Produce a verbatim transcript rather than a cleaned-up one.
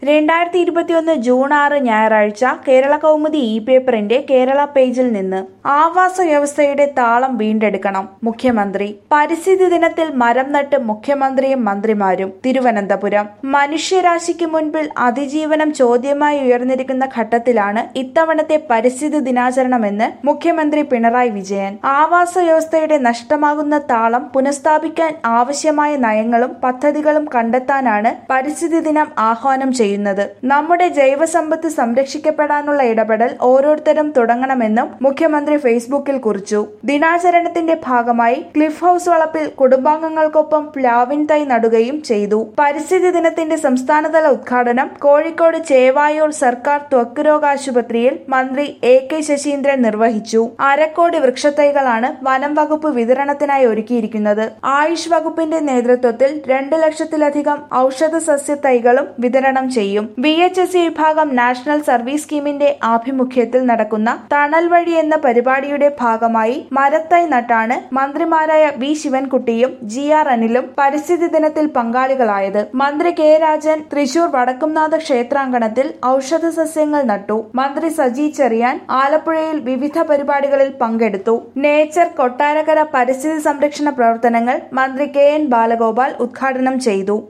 രണ്ടായിരത്തി ഇരുപത്തിയൊന്ന് ജൂൺ ആറ് ഞായറാഴ്ച കേരള കൗമുദി ഇ പേപ്പറിന്റെ കേരള പേജിൽ നിന്ന് ആവാസ വ്യവസ്ഥയുടെ താളം വീണ്ടെടുക്കണം മുഖ്യമന്ത്രി. പരിസ്ഥിതി ദിനത്തിൽ മരം നട്ട് മുഖ്യമന്ത്രിയും മന്ത്രിമാരും. തിരുവനന്തപുരം. മനുഷ്യരാശിക്ക് മുൻപിൽ അതിജീവനം ചോദ്യമായി ഉയർന്നിരിക്കുന്ന ഘട്ടത്തിലാണ് ഇത്തവണത്തെ പരിസ്ഥിതി ദിനാചരണമെന്ന് മുഖ്യമന്ത്രി പിണറായി വിജയൻ. ആവാസ വ്യവസ്ഥയുടെ നഷ്ടമാകുന്ന താളം പുനഃസ്ഥാപിക്കാൻ ആവശ്യമായ നയങ്ങളും പദ്ധതികളും കണ്ടെത്താനാണ് പരിസ്ഥിതി ദിനം ആഹ്വാനം ചെയ്യുന്നത്. നമ്മുടെ ജൈവസമ്പത്ത് സംരക്ഷിക്കപ്പെടാനുള്ള ഇടപെടൽ ഓരോരുത്തരും തുടങ്ങണമെന്നും മുഖ്യമന്ത്രി ഫേസ്ബുക്കിൽ കുറിച്ചു. ദിനാചരണത്തിന്റെ ഭാഗമായി ക്ലിഫ് ഹൌസ് വളപ്പിൽ കുടുംബാംഗങ്ങൾക്കൊപ്പം പ്ലാവിൻ തൈ നടുകയും ചെയ്തു. പരിസ്ഥിതി ദിനത്തിന്റെ സംസ്ഥാനതല ഉദ്ഘാടനം കോഴിക്കോട് ചേവായൂർ സർക്കാർ ത്വക്ക് രോഗാശുപത്രിയിൽ മന്ത്രി എ കെ ശശീന്ദ്രൻ നിർവഹിച്ചു. അരക്കോടി വൃക്ഷത്തൈകളാണ് വനം വകുപ്പ് വിതരണത്തിനായി ഒരുക്കിയിരിക്കുന്നത്. ആയുഷ് വകുപ്പിന്റെ നേതൃത്വത്തിൽ രണ്ട് ലക്ഷത്തിലധികം ഔഷധ സസ്യ തൈകളും വിതരണം ചെയ്യും. വി എച്ച് എസ് സി വിഭാഗം നാഷണൽ സർവീസ് സ്കീമിന്റെ ആഭിമുഖ്യത്തിൽ നടക്കുന്ന തണൽ വഴി എന്ന പരിപാടിയുടെ ഭാഗമായി മരത്തൈ നട്ടാണ് മന്ത്രിമാരായ വി ശിവൻകുട്ടിയും ജി ആർ അനിലും പരിസ്ഥിതി ദിനത്തിൽ പങ്കാളികളായത്. മന്ത്രി കെ രാജൻ തൃശൂർ വടക്കുംനാഥ ക്ഷേത്രാങ്കണത്തിൽ ഔഷധ സസ്യങ്ങൾ നട്ടു. മന്ത്രി സജി ചെറിയാൻ ആലപ്പുഴയിൽ വിവിധ പരിപാടികളിൽ പങ്കെടുത്തു. നേച്ചർ കൊട്ടാരക്കര പരിസ്ഥിതി സംരക്ഷണ പ്രവർത്തനങ്ങൾ മന്ത്രി കെ എൻ ബാലഗോപാൽ ഉദ്ഘാടനം ചെയ്തു.